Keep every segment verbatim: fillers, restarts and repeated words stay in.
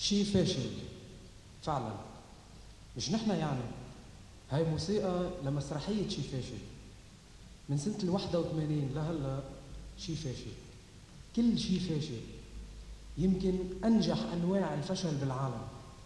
شي فاشل فعلا. مش نحن يعني، هاي موسيقى لمسرحية شي فاشل من سنة الواحدة وثمانين لهلا. شي فاشل، كل شي فاشل، يمكن أنجح أنواع الفشل بالعالم.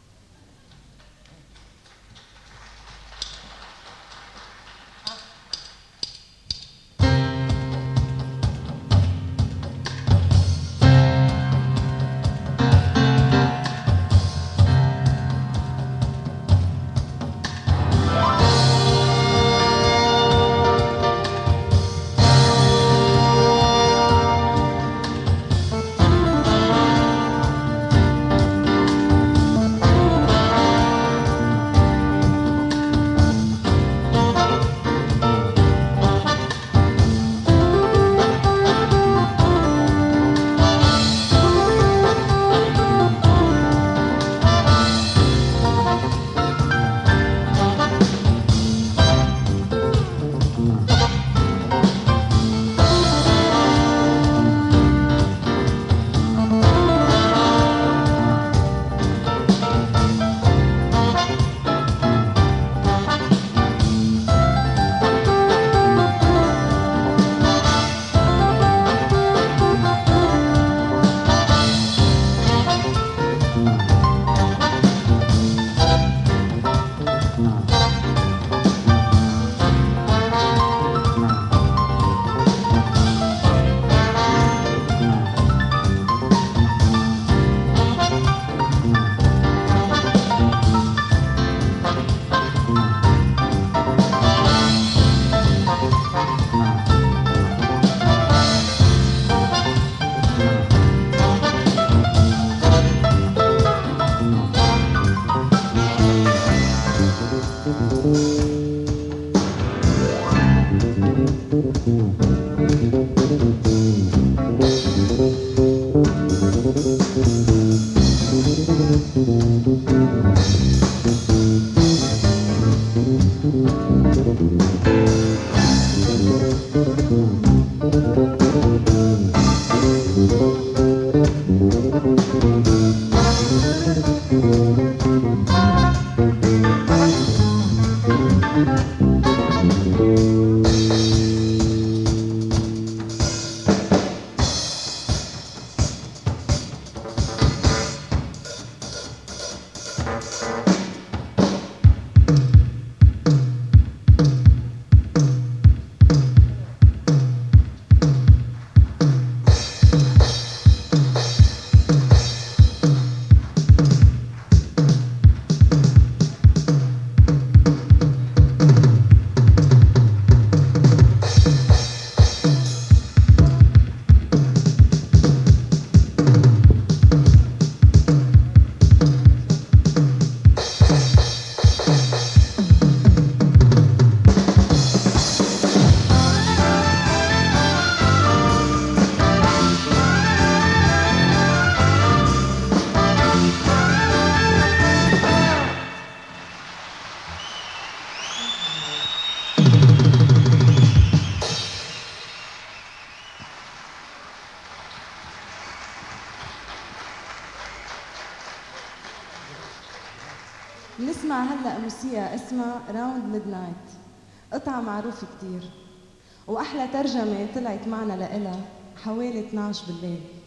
نسمع هلأ موسيقى اسمها راوند ميدنايت، قطعة معروفة كتير، وأحلى ترجمة طلعت معنا لإلها حوالي اثنعش بالليل.